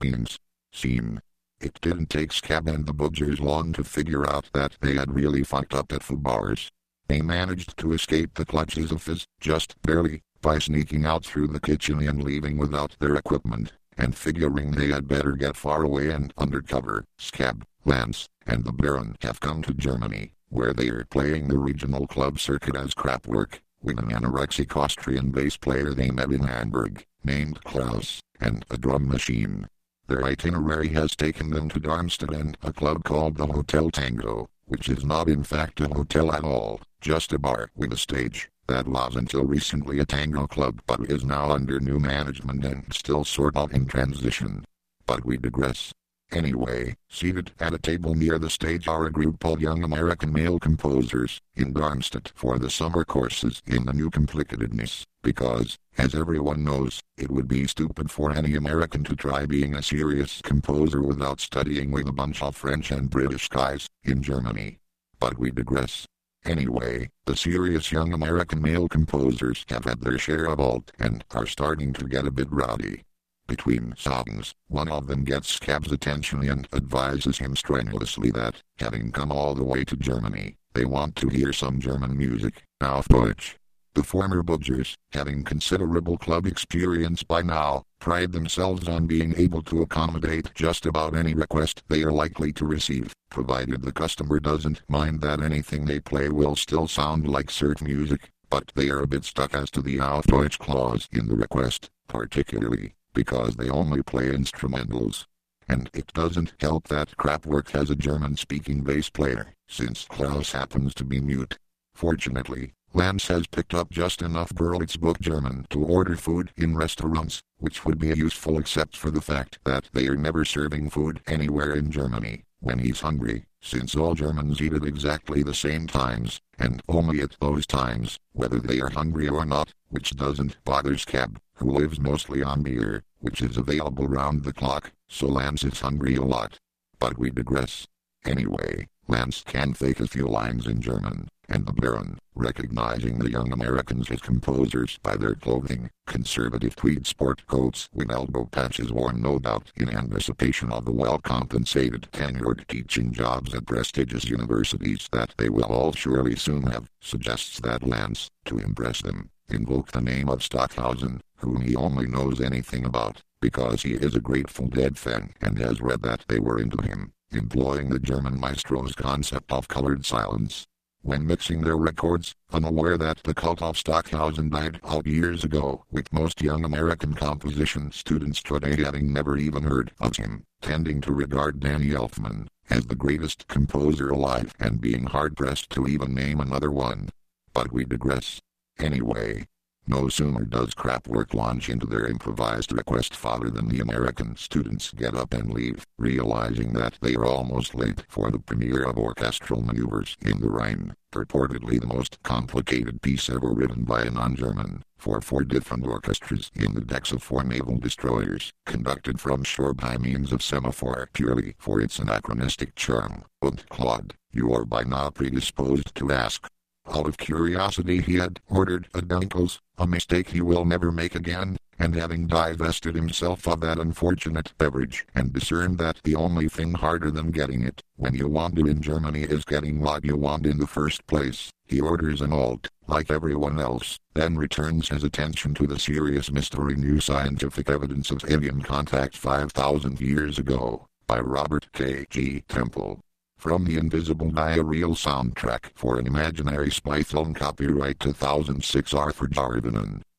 beans. Scene. It didn't take Scab and the Butchers long to figure out that they had really fucked up at Fubar's. They managed to escape the clutches of Fizz, just barely, by sneaking out through the kitchen and leaving without their equipment, and figuring they had better get far away and undercover. Scab, Lance, and the Baron have come to Germany, where they are playing the regional club circuit as Kraftwerk, with an anorexic Austrian bass player they met in Hamburg, named Klaus, and a drum machine. Their itinerary has taken them to Darmstadt and a club called the Hotel Tango, which is not in fact a hotel at all, just a bar with a stage, that was until recently a tango club but is now under new management and still sort of in transition. But we digress. Anyway, seated at a table near the stage are a group of young American male composers in Darmstadt for the summer courses in the new complicatedness, because, as everyone knows, it would be stupid for any American to try being a serious composer without studying with a bunch of French and British guys in Germany. But we digress. Anyway, the serious young American male composers have had their share of alt and are starting to get a bit rowdy. Between songs, one of them gets Scab's attention and advises him strenuously that, having come all the way to Germany, they want to hear some German music, auf Deutsch. The former Butchers, having considerable club experience by now, pride themselves on being able to accommodate just about any request they are likely to receive, provided the customer doesn't mind that anything they play will still sound like cert music, but they are a bit stuck as to the auf Deutsch clause in the request, particularly because they only play instrumentals. And it doesn't help that Kraftwerk has a German-speaking bass player, since Klaus happens to be mute. Fortunately, Lance has picked up just enough Berlitzbook German to order food in restaurants, which would be useful except for the fact that they are never serving food anywhere in Germany when he's hungry, since all Germans eat at exactly the same times, and only at those times, whether they are hungry or not, which doesn't bother Scab, who lives mostly on beer, which is available round the clock, so Lance is hungry a lot. But we digress. Anyway, Lance can fake a few lines in German, and the Baron, recognizing the young Americans as composers by their clothing, conservative tweed sport coats with elbow patches worn no doubt in anticipation of the well-compensated tenured teaching jobs at prestigious universities that they will all surely soon have, suggests that Lance, to impress them, invoke the name of Stockhausen, whom he only knows anything about, because he is a Grateful Dead fan and has read that they were into him, employing the German maestro's concept of colored silence when mixing their records, unaware that the cult of Stockhausen died out years ago, with most young American composition students today having never even heard of him, tending to regard Danny Elfman as the greatest composer alive and being hard-pressed to even name another one. But we digress. Anyway, no sooner does Kraftwerk launch into their improvised request fodder than the American students get up and leave, realizing that they are almost late for the premiere of Orchestral Maneuvers in the Rhine, purportedly the most complicated piece ever written by a non-German, for 4 different orchestras in the decks of 4 naval destroyers, conducted from shore by means of semaphore purely for its anachronistic charm. Und Claude, you are by now predisposed to ask. Out of curiosity he had ordered a Dunkels, a mistake he will never make again, and having divested himself of that unfortunate beverage and discerned that the only thing harder than getting it, when you want it in Germany, is getting what you want in the first place, he orders an alt, like everyone else, then returns his attention to the serious mystery New Scientific Evidence of Alien Contact 5,000 Years Ago, by Robert K. G. Temple. From the Invisible Diarrheal soundtrack for an imaginary spy film, copyright 2006, Arthur Jarvinen.